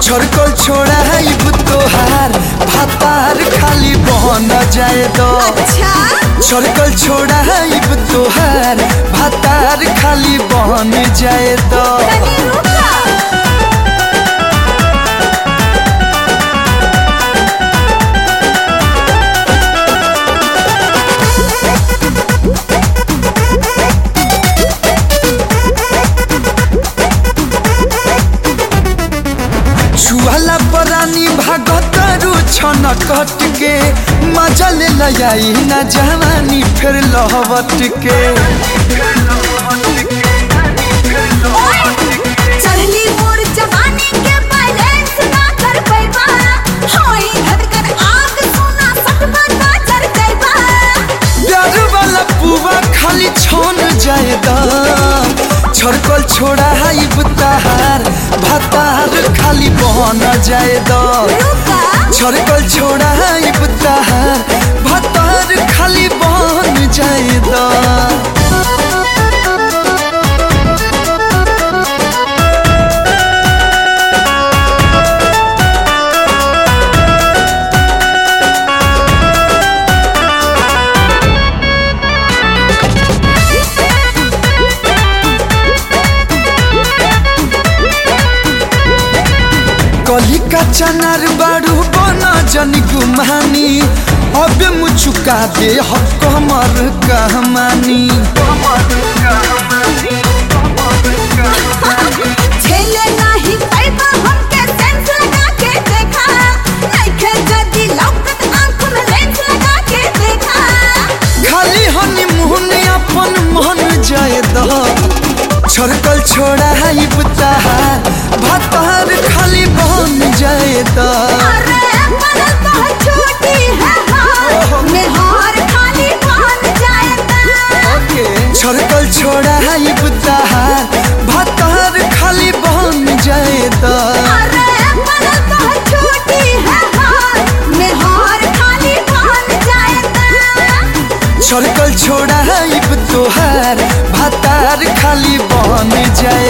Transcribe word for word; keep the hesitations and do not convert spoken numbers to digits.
छड़कल छोड़ाइब तोहार भातार खाली बहन जाए दो। अच्छा छड़कल छोड़ाइब तोहार भातार खाली बहन जाए दो। तनी रुका छुआला परानी भागतरू छन कट के मजा ले लयाई न जवानी फिर लहवट के। चढ़ली मोर जवानी के बैलेंस ना कर पैबा होई धड़कन आग सोना सटबा ना चढ़ जाइबा। प्यार वाला पुआ खाली छोन जाए दा। छड़कल छोड़ाइब तहार भातार खाली बहन जाए दो। रुका छड़कल छोड़ाइब तहार भातार खाली बहन जाए दो। कली का चनार बारू बना जन गुमानी अब मुचुका दे हक हमर कहमानी। झेले नाही पैबा हमके सेंस लगा के देखा नइखे जदी लौकत आंख में लेंस लगा के देखा। खाली हनीमून अपन मन जाए दो। छड़कल छोड़ाइब तहार भातार खाली बहन जाए दो। अरे मन तो छोटी है हार निहार खाली बन जाएगा। छड़कल छोड़ाइब तहार भातार खाली बहन जाए दो। अरे मन तो छोटी है हार निहार खाली बन जाएगा। छड़कल छोड़ाइब तोहार भातार खाली बहन जाए